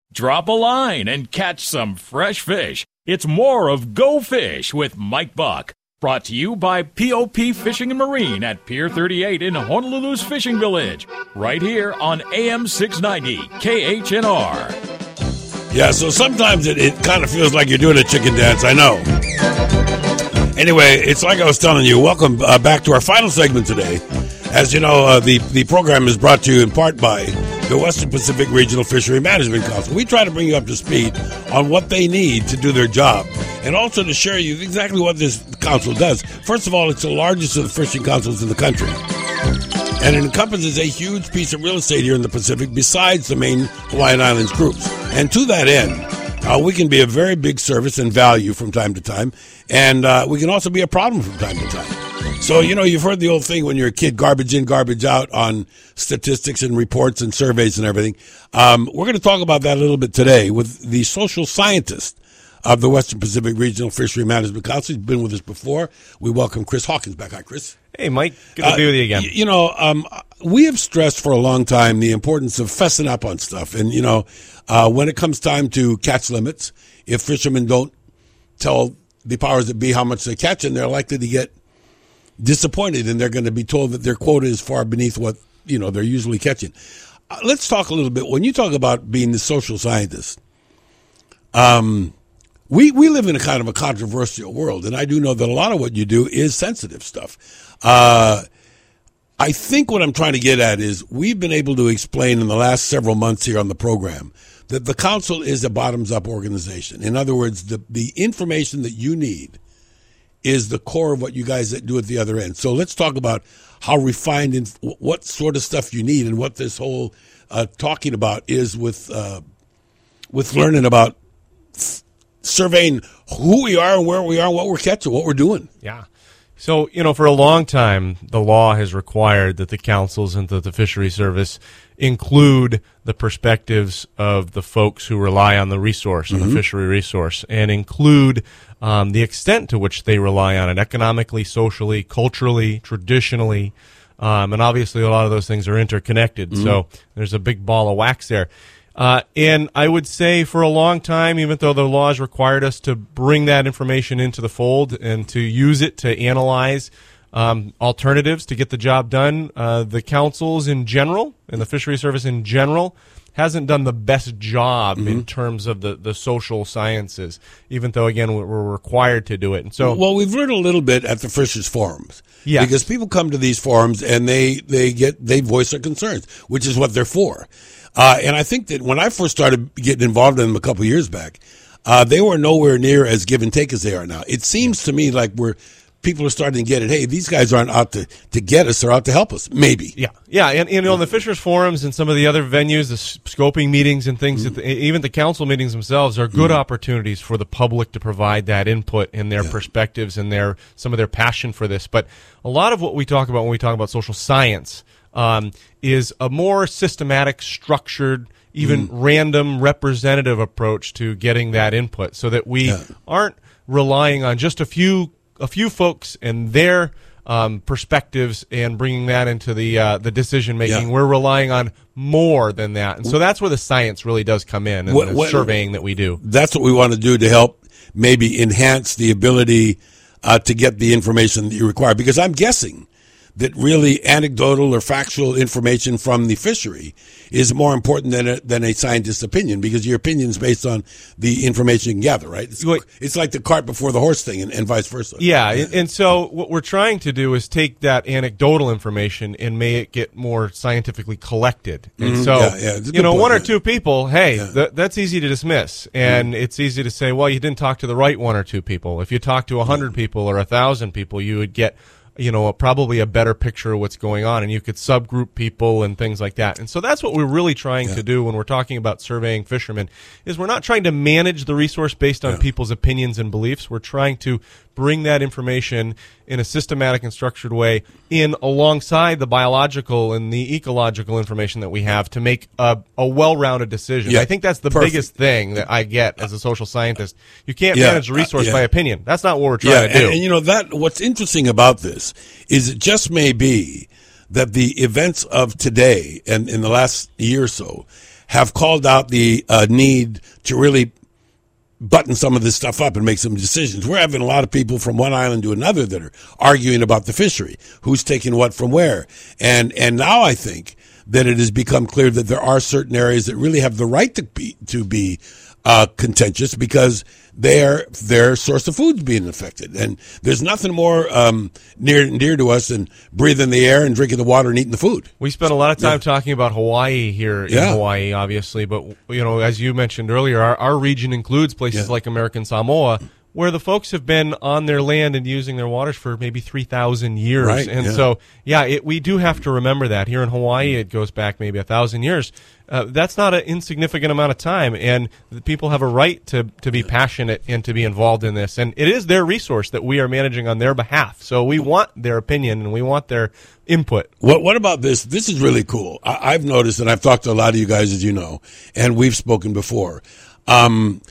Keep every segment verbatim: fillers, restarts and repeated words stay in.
Drop a line and catch some fresh fish. It's more of Go Fish with Mike Buck. Brought to you by P O P Fishing and Marine at Pier thirty-eight in Honolulu's Fishing Village. Right here on A M six ninety K H N R. Yeah, so sometimes it, it kind of feels like you're doing a chicken dance, I know. Anyway, it's like I was telling you, welcome uh, back to our final segment today. As you know, uh, the, the program is brought to you in part by the Western Pacific Regional Fishery Management Council. We try to bring you up to speed on what they need to do their job and also to share you exactly what this council does. First of all, it's the largest of the fishing councils in the country. And it encompasses a huge piece of real estate here in the Pacific besides the main Hawaiian Islands groups. And to that end, uh, we can be a very big service and value from time to time. And uh, we can also be a problem from time to time. So, you know, you've heard the old thing when you're a kid, garbage in, garbage out on statistics and reports and surveys and everything. Um, we're going to talk about that a little bit today with the social scientist of the Western Pacific Regional Fishery Management Council. He's been with us before. We welcome Chris Hawkins back. Hi, Chris. Hey, Mike. Good to uh, be with you again. You know, um, we have stressed for a long time the importance of fessing up on stuff. And, you know, uh, when it comes time to catch limits, if fishermen don't tell the powers that be how much they catch, and they're likely to get disappointed, and they're going to be told that their quota is far beneath what, you know, they're usually catching. Uh, let's talk a little bit. When you talk about being the social scientist, um, we we live in a kind of a controversial world, and I do know that a lot of what you do is sensitive stuff. Uh, I think what I'm trying to get at is we've been able to explain in the last several months here on the program that the council is a bottoms-up organization. In other words, the, the information that you need is the core of what you guys do at the other end. So let's talk about how refined and what sort of stuff you need and what this whole uh, talking about is with uh, with learning about f- surveying who we are and where we are and what we're catching, what we're doing. Yeah. So, you know, for a long time, the law has required that the councils and that the fishery service include the perspectives of the folks who rely on the resource, on mm-hmm. the fishery resource, and include um, the extent to which they rely on it economically, socially, culturally, traditionally. Um, and obviously, a lot of those things are interconnected. Mm-hmm. So there's a big ball of wax there. Uh, and I would say for a long time, even though the laws required us to bring that information into the fold and to use it to analyze um, alternatives to get the job done, uh, the councils in general and the fishery service in general hasn't done the best job mm-hmm. in terms of the, the social sciences, even though, again, we're required to do it. And so, well, we've learned a little bit at the Fishers Forums. Yes. Because people come to these forums and they, they get they voice their concerns, which is what they're for. Uh, and I think that when I first started getting involved in them a couple of years back, uh, they were nowhere near as give and take as they are now. It seems to me like we're people are starting to get it. Hey, these guys aren't out to, to get us; they're out to help us. Maybe. Yeah, yeah. And, and you know, the Fishers Forums and some of the other venues, the scoping meetings and things, mm-hmm. that the, even the council meetings themselves are good mm-hmm. opportunities for the public to provide that input and their yeah. perspectives and their some of their passion for this. But a lot of what we talk about when we talk about social science Um, is a more systematic, structured, even mm. random representative approach to getting that input, so that we yeah. aren't relying on just a few a few folks and their um, perspectives and bringing that into the uh, the decision making. Yeah. We're relying on more than that, and so that's where the science really does come in, and what, the what, surveying that we do. That's what we want to do to help maybe enhance the ability uh, to get the information that you require, because I'm guessing that really anecdotal or factual information from the fishery is more important than a, than a scientist's opinion, because your opinion is based on the information you can gather, right? It's, it's like the cart before the horse thing, and, and vice versa. Yeah, yeah, and so what we're trying to do is take that anecdotal information and make it get more scientifically collected. And mm-hmm. so, yeah, yeah, you know, point, one yeah. or two people, hey, yeah. th- that's easy to dismiss, and mm-hmm. it's easy to say, well, you didn't talk to the right one or two people. If you talked to a hundred mm-hmm. people or a thousand people, you would get, you know, probably a better picture of what's going on, and you could subgroup people and things like that. And so that's what we're really trying yeah. to do when we're talking about surveying fishermen, is we're not trying to manage the resource based on yeah. people's opinions and beliefs. We're trying to bring that information in a systematic and structured way in alongside the biological and the ecological information that we have to make a, a well-rounded decision. Yeah. I think that's the Perfect. biggest thing that I get as a social scientist. You can't yeah. manage the resource uh, yeah. by opinion. That's not what we're trying yeah, to do. And, and, you know, that what's interesting about this is it just may be that the events of today and in the last year or so have called out the uh, need to really button some of this stuff up and make some decisions. We're having a lot of people from one island to another that are arguing about the fishery, who's taking what from where. And and now I think that it has become clear that there are certain areas that really have the right to be to be uh, contentious because their their source of food's being affected. And there's nothing more um, near and dear to us than breathing the air and drinking the water and eating the food. We spent a lot of time yeah. talking about Hawaii here in yeah. Hawaii, obviously, but you know, as you mentioned earlier, our, our region includes places yeah. like American Samoa, where the folks have been on their land and using their waters for maybe three thousand years. Right, and yeah. so, yeah, it, we do have to remember that. Here in Hawaii, it goes back maybe one thousand years. Uh, that's not an insignificant amount of time, and the people have a right to, to be passionate and to be involved in this. And it is their resource that we are managing on their behalf. So we want their opinion, and we want their input. What What about this? This is really cool. I, I've noticed, and I've talked to a lot of you guys, as you know, and we've spoken before. Um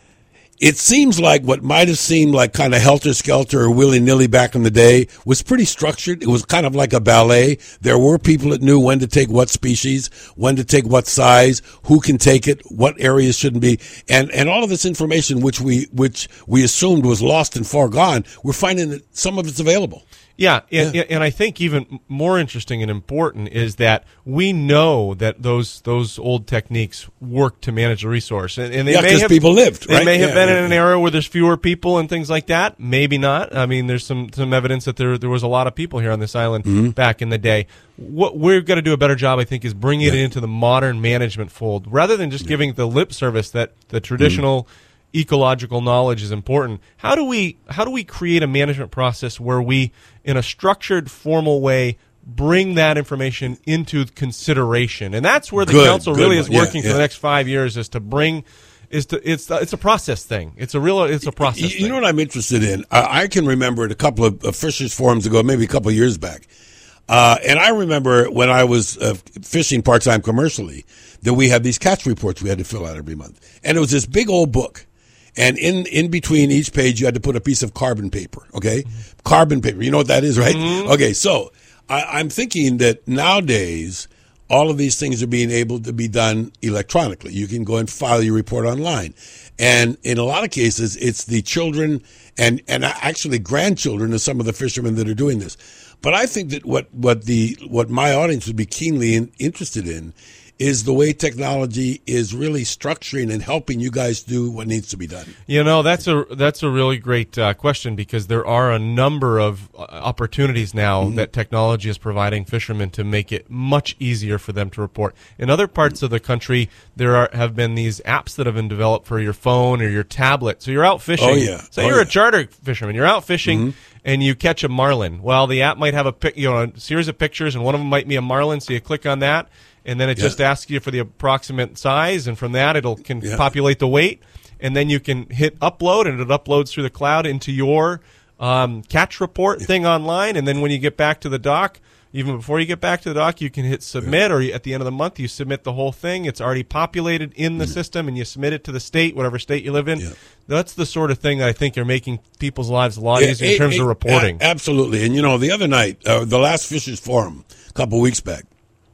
It seems like what might have seemed like kind of helter-skelter or willy-nilly back in the day was pretty structured. It was kind of like a ballet. There were people that knew when to take what species, when to take what size, who can take it, what areas shouldn't be. And and all of this information, which we which we assumed was lost and far gone, we're finding that some of it's available. Yeah, and, yeah. and I think even more interesting and important is that we know that those those old techniques work to manage the resource, and, and they yeah, may have people lived. They right? may have yeah, been yeah, in an yeah. era where there's fewer people and things like that. Maybe not. I mean, there's some some evidence that there there was a lot of people here on this island mm-hmm. back in the day. What we've got to do a better job, I think, is bringing yeah. it into the modern management fold rather than just yeah. giving the lip service that the traditional. Mm-hmm. ecological knowledge is important. How do we how do we create a management process where we, in a structured, formal way, bring that information into consideration? And that's where the good, council good really one. is working yeah, for yeah. the next five years is to bring is to it's it's a process thing. It's a real it's a process. You, thing. you know what I'm interested in? I, I can remember it a couple of uh, fishers forums ago, maybe a couple of years back. Uh, and I remember when I was uh, fishing part-time commercially that we had these catch reports we had to fill out every month. And it was this big old book. And in, in between each page, you had to put a piece of carbon paper, okay? Mm-hmm. Carbon paper. You know what that is, right? Mm-hmm. Okay, so I, I'm thinking that nowadays, all of these things are being able to be done electronically. You can go and file your report online. And in a lot of cases, it's the children and, and actually grandchildren of some of the fishermen that are doing this. But I think that what, what, the, what my audience would be keenly in, interested in is the way technology is really structuring and helping you guys do what needs to be done. You know, that's a that's a really great uh, question because there are a number of uh, opportunities now mm-hmm. that technology is providing fishermen to make it much easier for them to report. In other parts mm-hmm. of the country, there are have been these apps that have been developed for your phone or your tablet. So you're out fishing. Oh, yeah. So oh, you're yeah. a charter fisherman. You're out fishing. Mm-hmm. And you catch a marlin. Well, the app might have a pic, you know a series of pictures, and one of them might be a marlin. So you click on that, and then it yeah. just asks you for the approximate size, and from that it'll can yeah. populate the weight, and then you can hit upload, and it uploads through the cloud into your um, catch report yeah. thing online. And then when you get back to the dock, even before you get back to the dock, you can hit submit, yeah. or at the end of the month, you submit the whole thing. It's already populated in the yeah. system, and you submit it to the state, whatever state you live in. Yeah. That's the sort of thing that I think are making people's lives a lot yeah, easier in it, terms it, of reporting. A- absolutely. And, you know, the other night, uh, the last Fishers Forum, a couple of weeks back,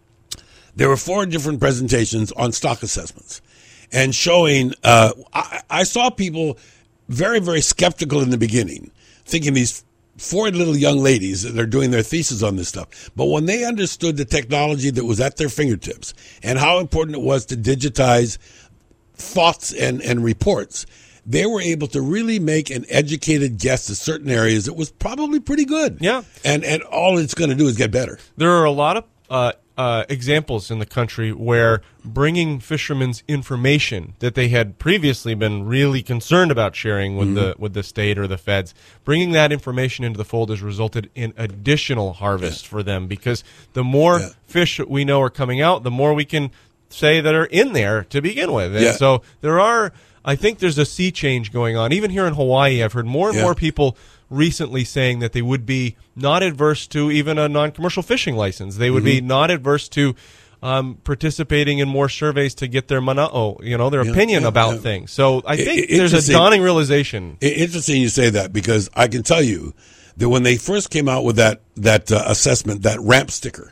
there were four different presentations on stock assessments and showing, uh, I, I saw people very, very skeptical in the beginning, thinking these four little young ladies that are doing their thesis on this stuff. But when they understood the technology that was at their fingertips and how important it was to digitize thoughts and, and reports, they were able to really make an educated guess to certain areas that was probably pretty good. Yeah. And and all it's going to do is get better. There are a lot of uh, uh, examples in the country where bringing fishermen's information that they had previously been really concerned about sharing with mm-hmm. the with the state or the feds, bringing that information into the fold has resulted in additional harvest yeah. for them, because the more yeah. fish we know are coming out, the more we can say that are in there to begin with. And yeah. so there are, I think there's a sea change going on. Even here in Hawaii, I've heard more and yeah. more people recently saying that they would be not adverse to even a non-commercial fishing license. They would mm-hmm. be not adverse to um, participating in more surveys to get their mana'o, you know, their yeah, opinion yeah, about yeah. things. So I think it, there's a dawning realization. It, interesting you say that, because I can tell you that when they first came out with that that uh, assessment, that ramp sticker,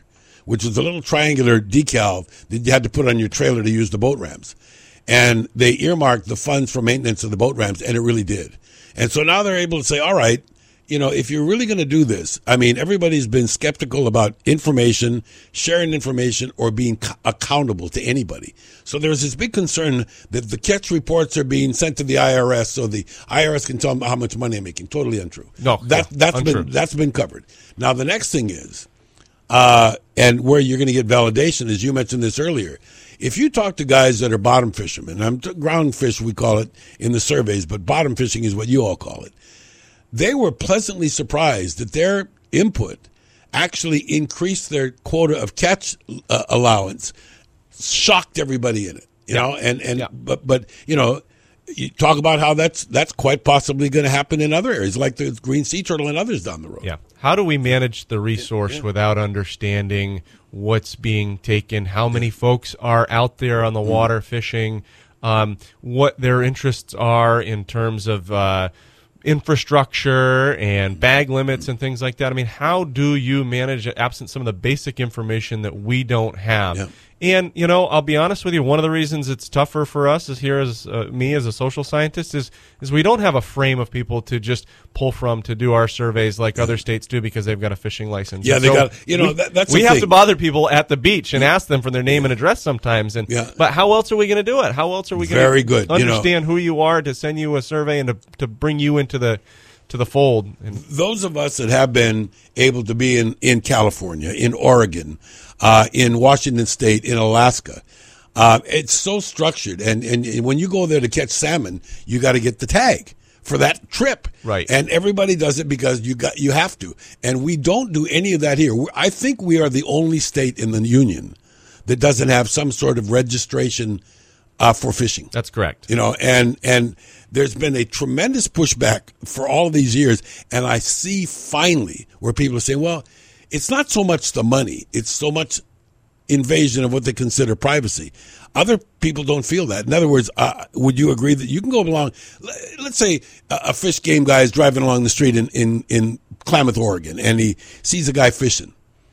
which was a little triangular decal that you had to put on your trailer to use the boat ramps. And they earmarked the funds for maintenance of the boat ramps, and it really did. And so now they're able to say, all right, you know, if you're really going to do this, I mean, everybody's been skeptical about information, sharing information, or being c- accountable to anybody. So there's this big concern that the catch reports are being sent to the I R S so the I R S can tell them how much money I'm making. Totally untrue. No, that, yeah, that's untrue. been that's been covered. Now, the next thing is, uh, and where you're going to get validation, as you mentioned this earlier, if you talk to guys that are bottom fishermen, I'm t- ground fish we call it in the surveys, but bottom fishing is what you all call it. They were pleasantly surprised that their input actually increased their quota of catch uh, allowance, shocked everybody in it, you yeah. know, and, and yeah. but, but, you know, you talk about how that's that's quite possibly going to happen in other areas, like the green sea turtle and others down the road. Yeah. How do we manage the resource yeah. without understanding what's being taken, how many folks are out there on the mm. water fishing, um, what their interests are in terms of uh, infrastructure and bag limits and things like that? I mean, how do you manage it absent some of the basic information that we don't have? Yeah. And, you know, I'll be honest with you, one of the reasons it's tougher for us is here as uh, me as a social scientist is is we don't have a frame of people to just pull from to do our surveys like other states do because they've got a fishing license. Yeah, and they so got, you know, we, that, that's we the have thing. to bother people at the beach and ask them for their name and address sometimes. And yeah. But how else are we going to do it? How else are we going Very to good. understand you know, who you are to send you a survey and to, to bring you into the to the fold? And those of us that have been able to be in, in California, in Oregon, uh, in Washington State, in Alaska, uh, it's so structured. And, and when you go there to catch salmon, you got to get the tag for that trip. Right. And everybody does it because you got you have to. And we don't do any of that here. I think we are the only state in the union that doesn't have some sort of registration uh, for fishing. That's correct. You know, and and there's been a tremendous pushback for all these years, and I see finally where people are saying, well, it's not so much the money, it's so much invasion of what they consider privacy. Other people don't feel that. In other words, uh, would you agree that you can go along, let's say a, a fish game guy is driving along the street in, in, in Klamath, Oregon, and he sees a guy fishing.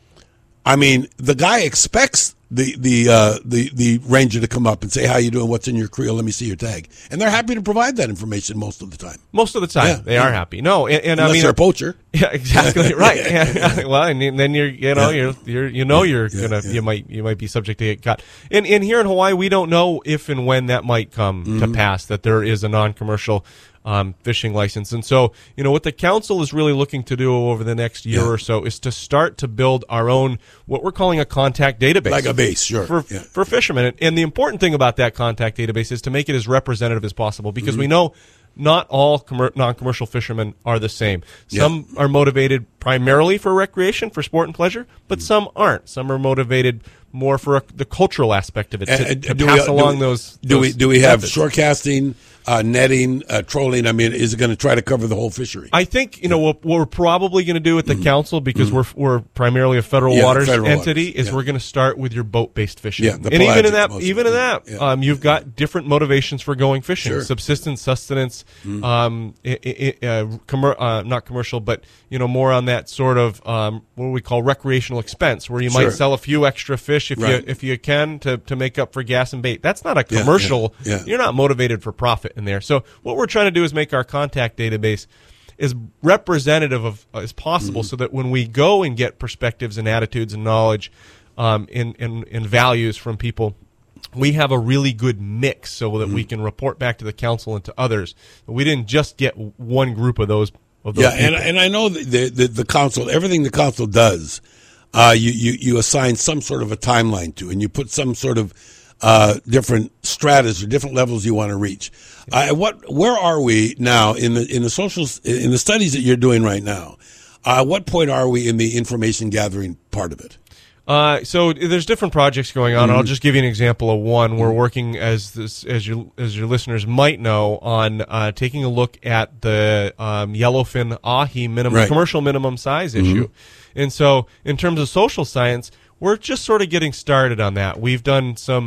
I mean, the guy expects the the uh, the the ranger to come up and say, "How you doing? What's in your creel? Let me see your tag." And they're happy to provide that information most of the time. Most of the time, yeah, they yeah. are happy. No, and, and unless I mean, they're a poacher. Yeah, exactly right. Yeah. Well, and then you're, you know, you're, you're, you know, you're yeah, gonna, yeah. you might, you might be subject to get caught. And, and here in Hawaii, we don't know if and when that might come mm-hmm. to pass. That there is a non-commercial um, fishing license, and so you know what the council is really looking to do over the next year yeah. or so is to start to build our own what we're calling a contact database, like a base, sure, for yeah. for fishermen. And, and the important thing about that contact database is to make it as representative as possible because mm-hmm. we know. Not all commer- non-commercial fishermen are the same. Some yeah. are motivated primarily for recreation, for sport and pleasure, but mm-hmm. some aren't. Some are motivated more for a, the cultural aspect of it, to, and, to do pass we, along do, those, do those we do we have methods. shore casting, uh, netting, uh, trolling? I mean, is it going to try to cover the whole fishery? I think you know what, what we're probably going to do at the mm-hmm. council because mm-hmm. we're we're primarily a federal yeah, waters federal entity. Waters. Is Yeah. we're going to start with your boat-based fishing, yeah, the and even in that, mostly. even in that, yeah. um, you've got different motivations for going fishing: sure. subsistence, sustenance, mm-hmm. um, I, I, uh, commer- uh, not commercial, but you know more on that sort of um, what we call recreational expense, where you sure. might sell a few extra fish if right. you if you can to, to make up for gas and bait. That's not a commercial. Yeah, yeah, yeah. You're not motivated for profit in there. So what we're trying to do is make our contact database as representative of uh, as possible, mm-hmm. so that when we go and get perspectives and attitudes and knowledge, um, and, and and values from people, we have a really good mix, so that mm-hmm. we can report back to the council and to others. We didn't just get one group of those. Of those yeah, people. and and I know that the, the the council, everything the council does, uh, you, you you assign some sort of a timeline to, and you put some sort of uh, different stratas or different levels you want to reach. Uh, what where are we now in the in the social in the studies that you're doing right now? Uh, what point are we in the information gathering part of it? Uh, so there's different projects going on. Mm-hmm. I'll just give you an example of one. We're working, as this, as your as your listeners might know, on uh, taking a look at the um, yellowfin ahi minimum right. commercial minimum size mm-hmm. issue. And so, in terms of social science, we're just sort of getting started on that. We've done some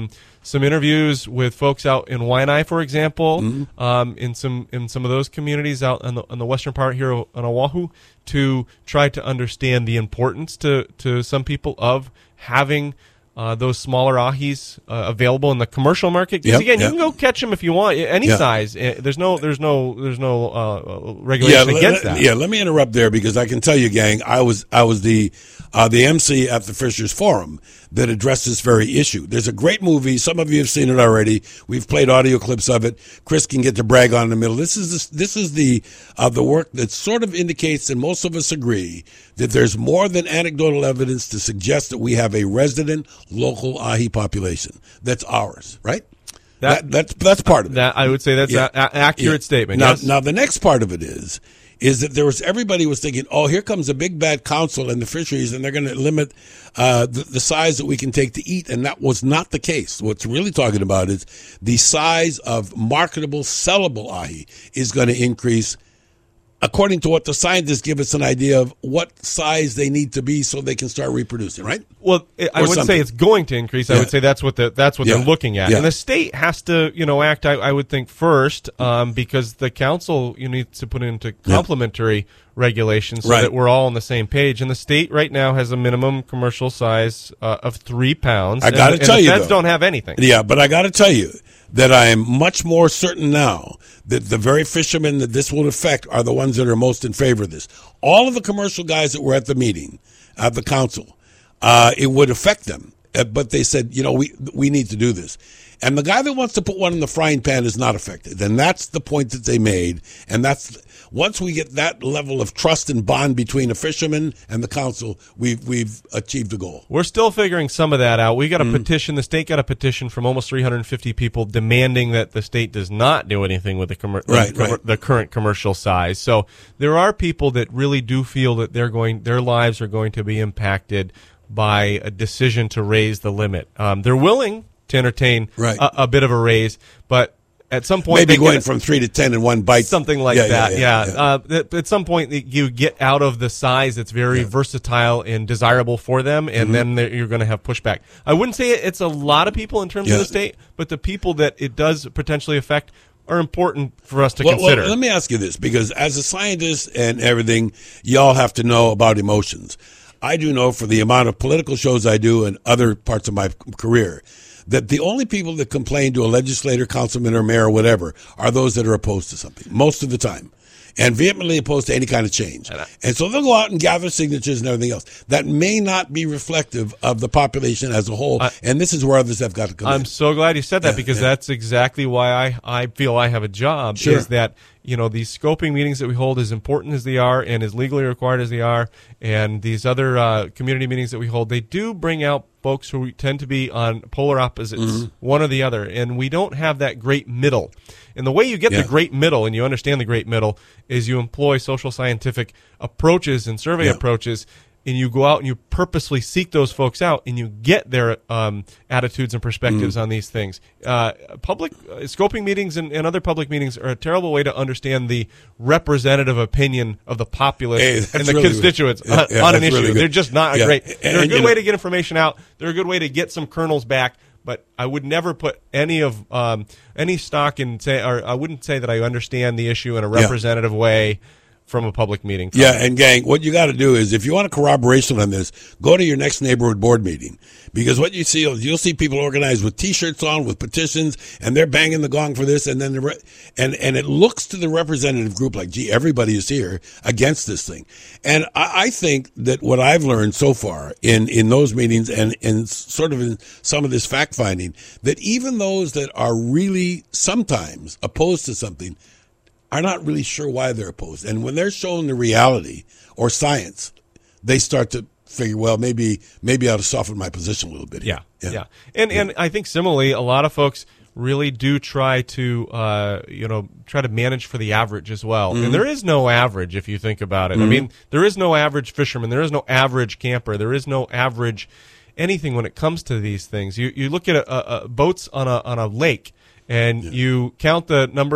some interviews with folks out in Waianae, for example, Mm-hmm. um, in some in some of those communities out in the, in the western part here on Oahu, to try to understand the importance to, to some people of having uh, those smaller ahis uh, available in the commercial market. Because Yep, again, yep. you can go catch them if you want, any Yeah. size. Uh, There's no there's no there's no uh, regulation le- against le- that. Yeah, let me interrupt there because I can tell you, gang, I was I was the uh, the M C at the Fishers Forum that addressed this very issue. There's a great movie. Some of you have seen it already. We've played audio clips of it. Chris can get to brag on in the middle. This is this, this is the uh, the work that sort of indicates, and most of us agree, that there's more than anecdotal evidence to suggest that we have a resident local ahi population that's ours, right? That- That, that's that's part of it. That I would say that's Yeah. an accurate Yeah. statement. Now, yes. now the next part of it is, is that there was everybody was thinking, oh, here comes a big bad council in the fisheries, and they're going to limit uh, the, the size that we can take to eat, and that was not the case. What's really talking about is the size of marketable, sellable ahi is going to increase. According to what the scientists give us an idea of what size they need to be so they can start reproducing, right? Well, I Or wouldn't something. say it's going to increase. I Yeah. would say that's what the, that's what Yeah. they're looking at, Yeah. and the state has to, you know, act. I, I would think first, um, because the council you need to put into complementary regulations so Right. that we're all on the same page. And the state right now has a minimum commercial size uh, of three pounds. I gotta and, tell and you, the feds though. don't have anything. Yeah, but I got to tell you that I am much more certain now that the very fishermen that this will affect are the ones that are most in favor of this. All of the commercial guys that were at the meeting, at the council, uh, it would affect them. Uh, but they said, you know, we we need to do this. And the guy that wants to put one in the frying pan is not affected. And that's the point that they made. And that's once we get that level of trust and bond between a fisherman and the council, we've we've achieved the goal. We're still figuring some of that out. We got a Mm-hmm. petition. The state got a petition from almost three hundred fifty people demanding that the state does not do anything with the, commer- Right, the, commer- right. the current commercial size. So there are people that really do feel that they're going, their lives are going to be impacted by a decision to raise the limit. Um, they're willing to entertain Right. a, a bit of a raise, but at some point Maybe they going get- from three to ten in one bite. something like Yeah, that. yeah, Yeah. yeah, yeah. Uh, that- at some point, that you get out of the size that's very versatile and desirable for them, and Mm-hmm. then there- you're going to have pushback. I wouldn't say it- it's a lot of people in terms of Yeah. the state, but the people that it does potentially affect are important for us to Well, consider. well, let me ask you this, because as a scientist and everything, y'all have to know about emotions. I do know for the amount of political shows I do and other parts of my career that the only people that complain to a legislator, councilman, or mayor or whatever are those that are opposed to something, most of the time, and vehemently opposed to any kind of change. And I- And so they'll go out and gather signatures and everything else. That may not be reflective of the population as a whole, I- and this is where others have got to come I'm in. so glad you said that Yeah, because yeah. that's exactly why I, I feel I have a job. Sure. Is that, you know, these scoping meetings that we hold, as important as they are and as legally required as they are, and these other uh, community meetings that we hold, they do bring out folks who tend to be on polar opposites, Mm-hmm. one or the other, and we don't have that great middle. And the way you get Yeah. the great middle, and you understand the great middle, is you employ social scientific approaches and survey Yeah. approaches, and you go out and you purposely seek those folks out, and you get their um, attitudes and perspectives Mm. on these things. Uh, public uh, scoping meetings and, and other public meetings are a terrible way to understand the representative opinion of the populace Hey, that's and the really constituents good. Yeah, on, yeah, on an that's issue. really good. They're just not a Yeah. great. And- They're a and, good you way know- to get information out. They're a good way to get some kernels back. But I would never put any of um, any stock in say, or I wouldn't say that I understand the issue in a Yeah. representative way from a public meeting. Yeah, and gang, what you got to do is, if you want a corroboration on this, go to your next neighborhood board meeting, because what you see is you'll see people organized with T-shirts on, with petitions, and they're banging the gong for this, and then the re- and and it looks to the representative group like, gee, everybody is here against this thing, and I, I think that what I've learned so far in in those meetings and and sort of in some of this fact finding, that even those that are really sometimes opposed to something are not really sure why they're opposed. And when they're shown the reality or science, they start to figure, well, maybe maybe I ought to soften my position a little bit. Yeah, here. yeah, and and I think similarly, a lot of folks really do try to, uh, you know, try to manage for the average as well. Mm-hmm. And there is no average if you think about it. I mean, there is no average fisherman, there is no average camper, there is no average anything when it comes to these things. You you look at a, a, a boats on a on a lake, and you count the number of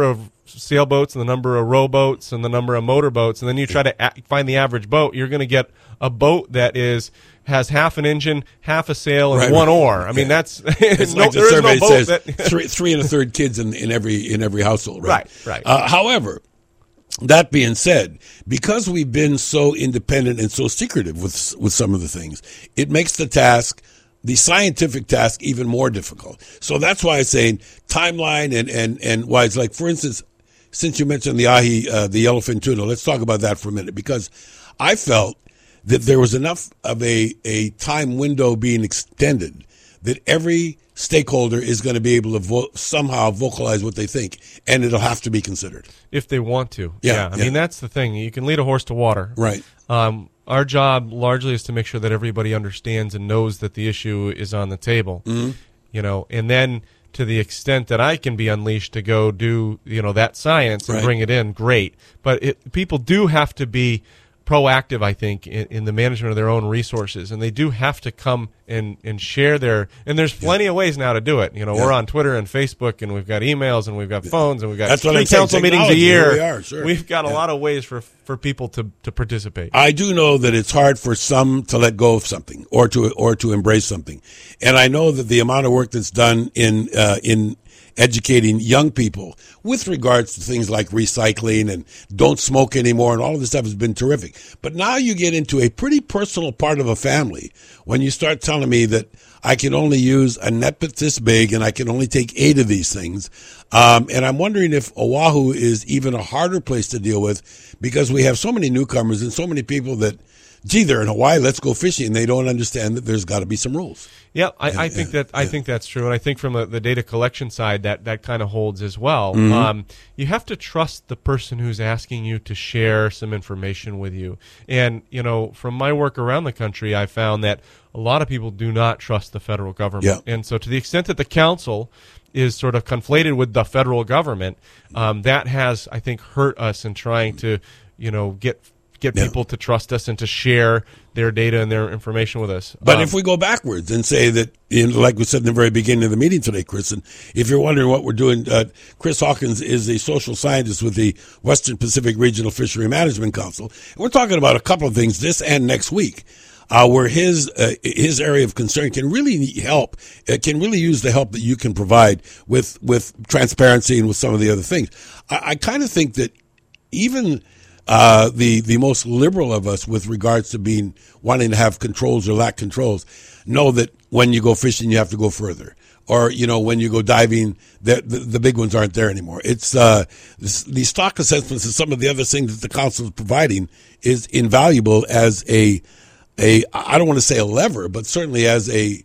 sailboats and the number of rowboats and the number of motorboats, and then you try to a- find the average boat, you're going to get a boat that is has half an engine, half a sail, and right, one right. oar. I mean, yeah. that's it's no, like the there is survey no boat says that three, three and a third kids in, in every in every household. Right, right. right. Uh, however, that being said, because we've been so independent and so secretive with with some of the things, it makes the task, the scientific task, even more difficult. So that's why I'm saying timeline and and and why it's like, for instance, since you mentioned the ahi, uh, the yellowfin tuna, let's talk about that for a minute, because I felt that there was enough of a, a time window being extended that every stakeholder is going to be able to vo- somehow vocalize what they think, and it'll have to be considered. If they want to. Yeah, yeah. I yeah. mean, that's the thing. You can lead a horse to water. Right. Um, our job largely is to make sure that everybody understands and knows that the issue is on the table. Mm-hmm. You know, and then to the extent that I can be unleashed to go do, you know, that science and Right. bring it in, great. But it, people do have to be proactive, I think, in, in the management of their own resources, and they do have to come and, and share their. And there's plenty yeah. of ways now to do it. You know, yeah. we're on Twitter and Facebook, and we've got emails, and we've got phones, and we've got That's what three I'm saying, council meetings a technology, year. here we are, sure. We've got Yeah. a lot of ways for for people to to participate. I do know that it's hard for some to let go of something or to or to embrace something, and I know that the amount of work that's done in uh, in educating young people with regards to things like recycling and don't smoke anymore and all of this stuff has been terrific. But now you get into a pretty personal part of a family when you start telling me that I can only use a net bit this big and I can only take eight of these things. Um, and I'm wondering if Oahu is even a harder place to deal with because we have so many newcomers and so many people that, gee, they're in Hawaii, let's go fishing. And they don't understand that there's got to be some rules. Yeah, I, Yeah, I think yeah, that I yeah. think that's true, and I think from the, the data collection side, that, that kind of holds as well. Mm-hmm. Um, you have to trust the person who's asking you to share some information with you, and you know, from my work around the country, I found that a lot of people do not trust the federal government, Yeah. and so to the extent that the council is sort of conflated with the federal government, um, that has, I think, hurt us in trying to, you know, get. get Yeah. people to trust us and to share their data and their information with us. But Um, if we go backwards and say that, you know, like we said in the very beginning of the meeting today, Chris, and if you're wondering what we're doing, uh, Chris Hawkins is a social scientist with the Western Pacific Regional Fishery Management Council. And we're talking about a couple of things this and next week. Uh, where his uh, his area of concern can really help, uh, can really use the help that you can provide with with transparency and with some of the other things. I, I kind of think that even uh, the the most liberal of us, with regards to being wanting to have controls or lack controls, know that when you go fishing, you have to go further. Or, you know, when you go diving, the, the, the big ones aren't there anymore. It's uh, this, the stock assessments and some of the other things that the council is providing is invaluable as a a I don't want to say a lever, but certainly as a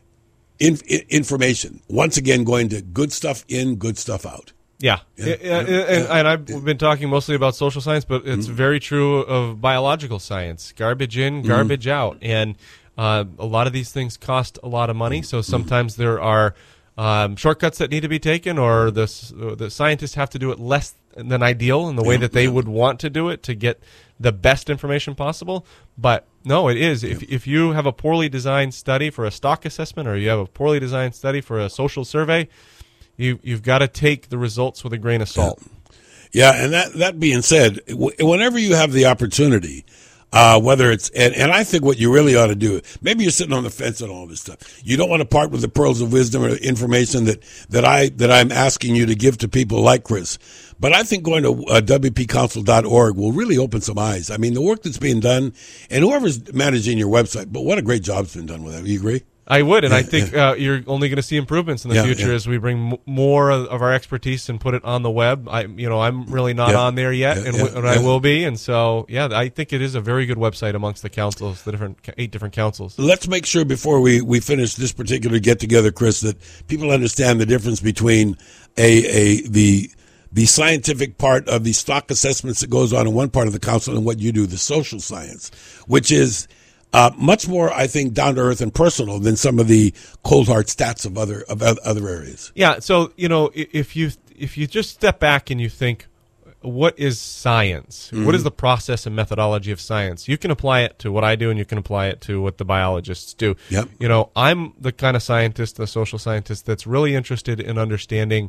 in, information. Once again, going to good stuff in, good stuff out. Yeah, Yeah, Yeah, yeah, and, yeah. and I've been talking mostly about social science, but it's Mm-hmm. very true of biological science. Garbage in, garbage out, and uh, a lot of these things cost a lot of money. So sometimes there are um, shortcuts that need to be taken, or the s- the scientists have to do it less than ideal in the way Yeah, that they yeah. would want to do it to get the best information possible. But no, it is. If if you have a poorly designed study for a stock assessment, or you have a poorly designed study for a social survey, You, you've got to take the results with a grain of salt. Yeah, and that that being said, w- whenever you have the opportunity, uh, whether it's and, and I think what you really ought to do, maybe you're sitting on the fence on all this stuff. You don't want to part with the pearls of wisdom or information that, that I that I'm asking you to give to people like Chris. But I think going to uh, W P council dot org will really open some eyes. I mean, the work that's being done, and whoever's managing your website, but what a great job's been done with that. You agree? I would, and Yeah, I think yeah. uh, you're only going to see improvements in the Yeah, future yeah. as we bring m- more of of our expertise and put it on the web. I, you know, I'm really not Yeah. on there yet, Yeah, and, yeah, w- and I yeah. will be. And so, yeah, I think it is a very good website amongst the councils, the different eight different councils. Let's make sure before we, we finish this particular get together, Chris, that people understand the difference between a a the the scientific part of the stock assessments that goes on in one part of the council and what you do, the social science, which is uh, much more, I think, down to earth and personal than some of the cold hard stats of other of other areas. Yeah, so you know, i- if you if you just step back and you think, what is science? Mm-hmm. What is the process and methodology of science? You can apply it to what I do, and you can apply it to what the biologists do. Yep. You know, I'm the kind of scientist, the social scientist, that's really interested in understanding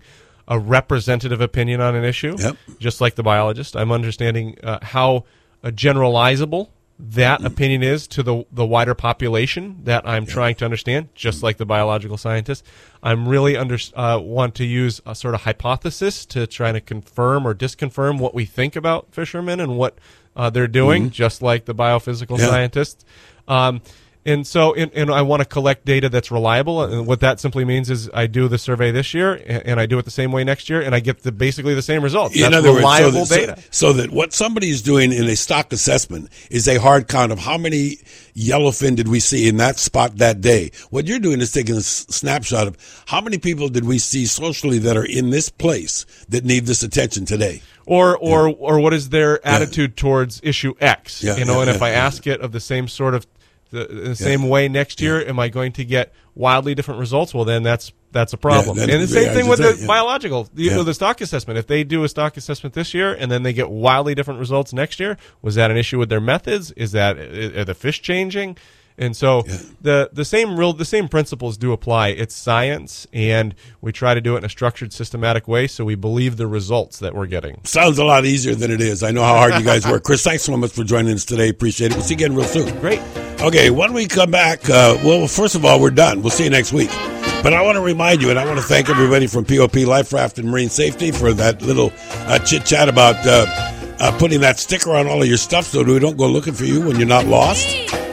a representative opinion on an issue, Yep. just like the biologist. I'm understanding uh, how uh, generalizable that mm. opinion is to the the wider population that I'm yep. trying to understand, just like the biological scientist. I'm really under, uh, want to use a sort of hypothesis to try to confirm or disconfirm what we think about fishermen and what uh, they're doing, mm. just like the biophysical yeah. scientists. Um, And so, and, and I want to collect data that's reliable. And what that simply means is I do the survey this year, and, and I do it the same way next year, and I get the, basically the same results. In That's other reliable words, so that, data. So, so that what somebody is doing in a stock assessment is a hard count of how many yellowfin did we see in that spot that day. What you're doing is taking a s- snapshot of how many people did we see socially that are in this place that need this attention today. Or, or, yeah. or what is their Yeah. attitude towards issue X? Yeah, you know, yeah, and yeah, if I yeah. ask it of the same sort of the, the same Yeah. way next year, Yeah. am I going to get wildly different results? Well, then that's that's a problem. Yeah, then- and the same yeah, thing with say, the yeah. biological, you Yeah. know, the stock assessment. If they do a stock assessment this year and then they get wildly different results next year, was that an issue with their methods? Is that are the fish changing? And so Yeah. the the same real the same principles do apply. It's science, and we try to do it in a structured, systematic way, so we believe the results that we're getting. Sounds a lot easier than it is. I know how hard you guys work. Chris, thanks so much for joining us today. Appreciate it. We'll see you again real soon. Great. Okay, when we come back, uh, well, first of all, we're done. We'll see you next week. But I want to remind you, and I want to thank everybody from P O P Life Raft and Marine Safety for that little uh, chit-chat about uh, uh, putting that sticker on all of your stuff so we don't go looking for you when you're not lost.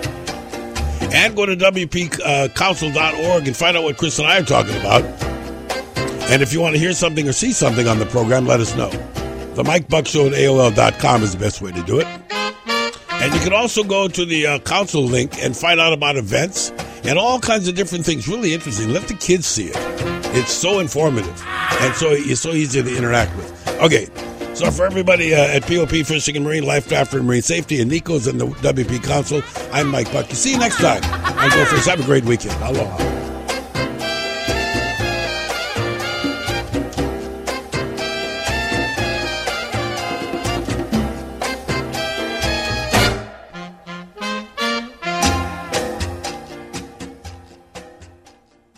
And go to W P council dot org and find out what Chris and I are talking about. And if you want to hear something or see something on the program, let us know. The Mike Buck Show at A O L dot com is the best way to do it. And you can also go to the uh, council link and find out about events and all kinds of different things. Really interesting. Let the kids see it. It's so informative and so it's so easy to interact with. Okay, so for everybody uh, at P O P Fishing and Marine, Life Raft and Marine Safety, and Nico's and the W P Council, I'm Mike Buck. See you next time on Go Fish. Have a great weekend. Aloha.